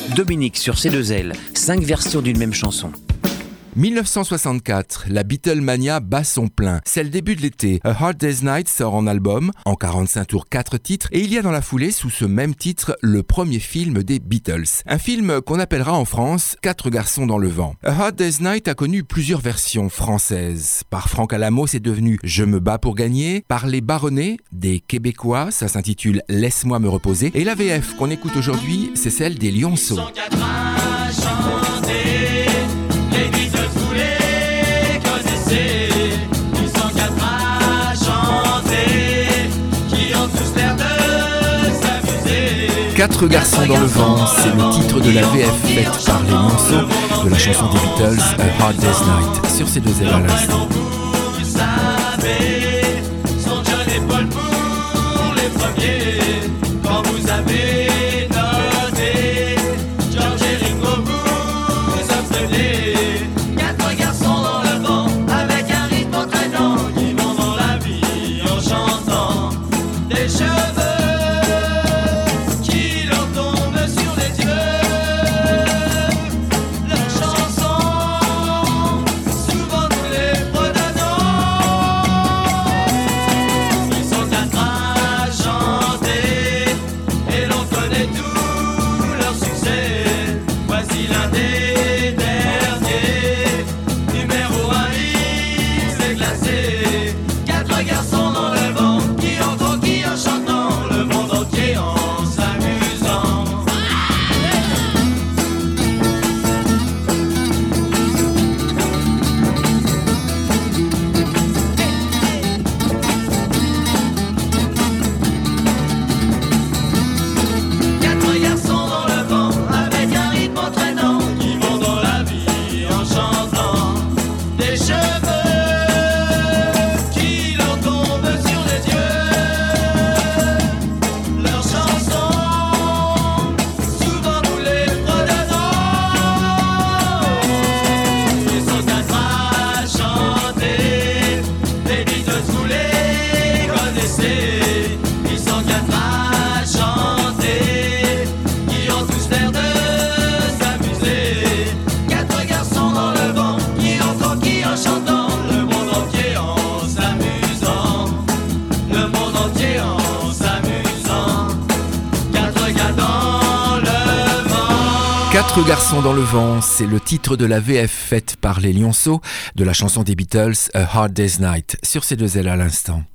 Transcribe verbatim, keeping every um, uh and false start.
Dominique sur C deux L, cinq versions d'une même chanson. dix-neuf cent soixante-quatre, la Beatlemania bat son plein. C'est le début de l'été. A Hard Day's Night sort en album, en quarante-cinq tours, quatre titres, et il y a dans la foulée, sous ce même titre, le premier film des Beatles. Un film qu'on appellera en France Quatre garçons dans le vent. A Hard Day's Night a connu plusieurs versions françaises. Par Franck Alamo, c'est devenu Je me bats pour gagner. Par les Baronnets, des Québécois, ça s'intitule Laisse-moi me reposer. Et la V F qu'on écoute aujourd'hui, c'est celle des Lionceaux. Quatre garçons dans le vent, c'est le titre de la V F faite par les Lionceaux de la chanson des Beatles A Hard Day's Night sur C deux L à l'instant. Vous savez, sont John et Paul pour les premiers. Quand vous avez noté, George et Ringo vous apprenez. Quatre garçons dans le vent, avec un rythme entraînant, qui vont dans la vie en chantant des cheveux. Quatre garçons dans le vent, c'est le titre de la V F faite par les Lionceaux de la chanson des Beatles A Hard Day's Night sur C deux L à l'instant.